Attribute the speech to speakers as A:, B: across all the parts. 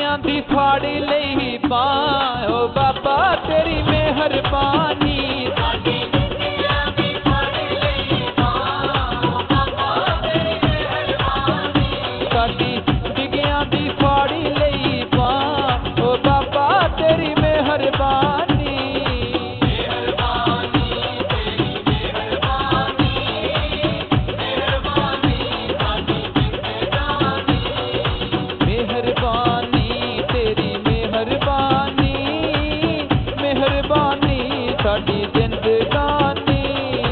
A: डिगियां दी फाड़ी लई बां ओ बाबा तेरी मेहरबानी साडी डिगियां दी फाड़ी लई बां ओ बाबा तेरी मेहरबानी साडी डिगियां दी फाड़ी लई बां ओ बाबा तेरी मेहरबानी साडी जिंदगानी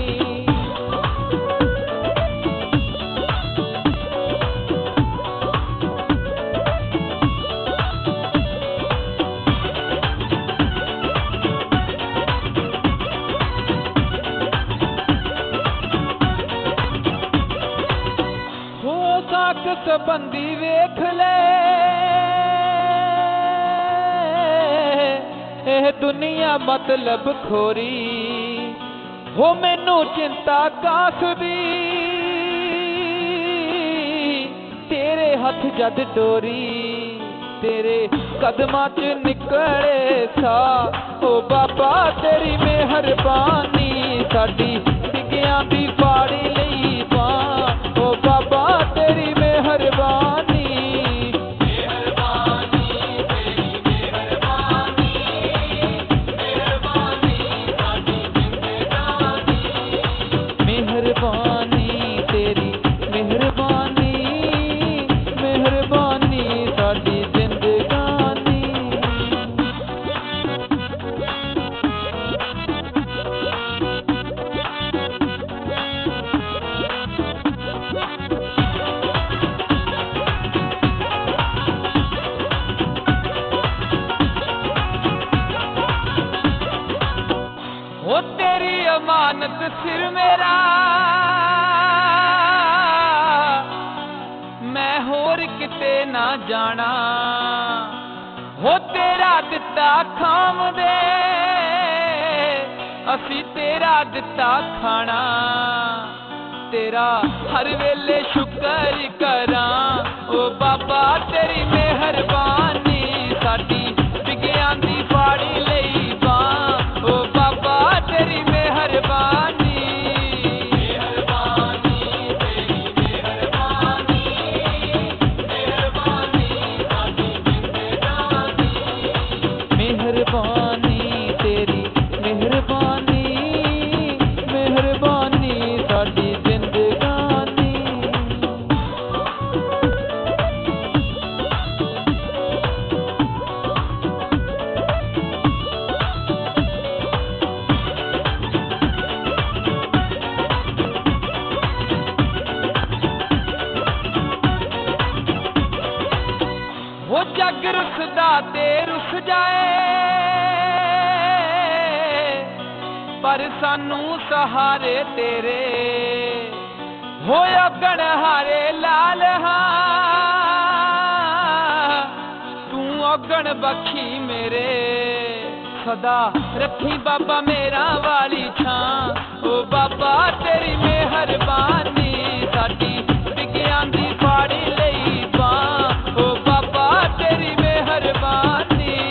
A: हो ताकत बंदी वेख ले दुनिया मतलब खोरी हो मैनू चिंता कासदी तेरे हथ जद डोरी तेरे कदमां च निकले सा ओ बाबा तेरी मेहरबानी साडी डिगियां दी फाड़ी लई बां ओ बाबा तेरी मेहरबानी मेहरबानी तेरी मेहरबानी मेहरबानी साडी जिंदगानी ओ तेरी अमानत सिर मेरा मैं होर किते ना जाना हो तेरा दिता खाम दे असी तेरा दिता खाना तेरा हर वेले शुक्र करा ओ बाबा तेरी मेहरबानी साडी डिगियां दी फाड़ी लई बां ओ बाबा तेरी मेहरबानी मेहरबानी तेरी मेहरबानी मेहरबानी साडी जिंदगानी वो जग रुसदा ते रुस जाए पर सानू सहारे तेरे हो अगण हारे लाल तू अगण बख्शी मेरे सदा रखी बाबा मेरा वाली छां ओ बाबा तेरी मेहरबानी साडी डिगियां दी फाड़ी लई बां ओ बाबा तेरी मेहरबानी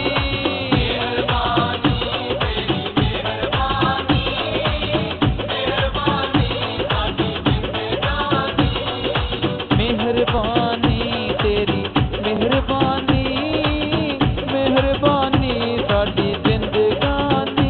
A: मेहरबानी तेरी मेहरबानी मेहरबानी साडी जिंदगानी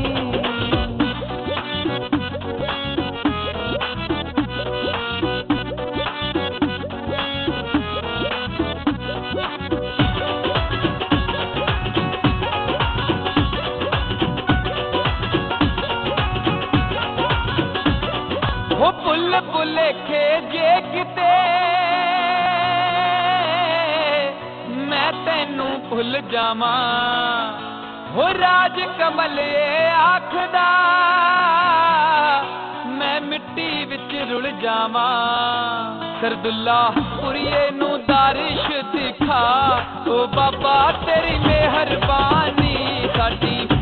A: वो भुल भुलेखे जे किते मैं तैनू भुल जावां हो राज कमल आखदा मैं मिट्टी विच रुल जावां सरदुल्ला पुरिये नू दारिश दिखा ओ बाबा तेरी मेहरबानी साडी